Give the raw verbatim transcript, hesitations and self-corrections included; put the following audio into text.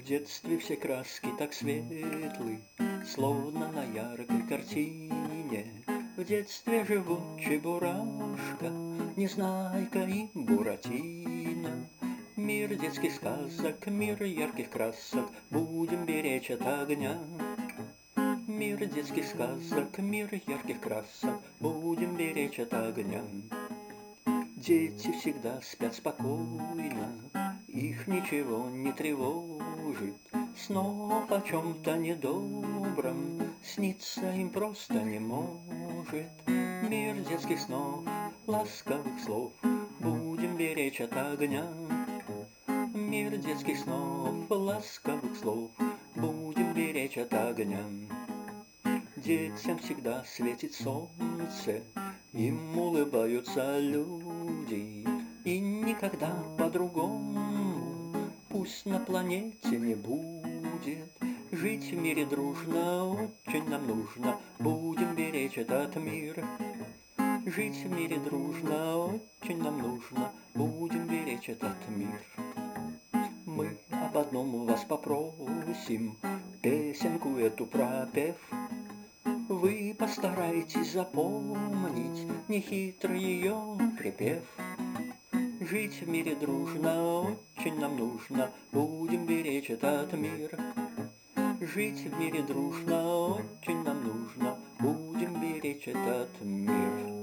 детстве все краски так светлы, словно на яркой картине. В детстве живут Чебурашка, Незнайка и Буратино. Мир детских сказок, мир ярких красок будем беречь от огня. Мир детских сказок, мир ярких красок будем беречь от огня. Дети всегда спят спокойно, их ничего не тревожит. Снов о чем-то недобром снится им просто не может. Мир детских снов, ласковых слов будем беречь от огня. Мир детских снов, ласковых слов будем беречь от огня. Детям всегда светит солнце, им улыбаются люди, и никогда по-другому пусть на планете не будет. Жить в мире дружно очень нам нужно, будем беречь этот мир. Жить в мире дружно очень нам нужно, будем беречь этот мир. Мы об одном вас попросим, песенку эту пропев. Вы постарайтесь запомнить нехитрый ее припев. Жить в мире дружно очень нам нужно, будем беречь этот мир. Жить в мире дружно очень нам нужно, будем беречь этот мир.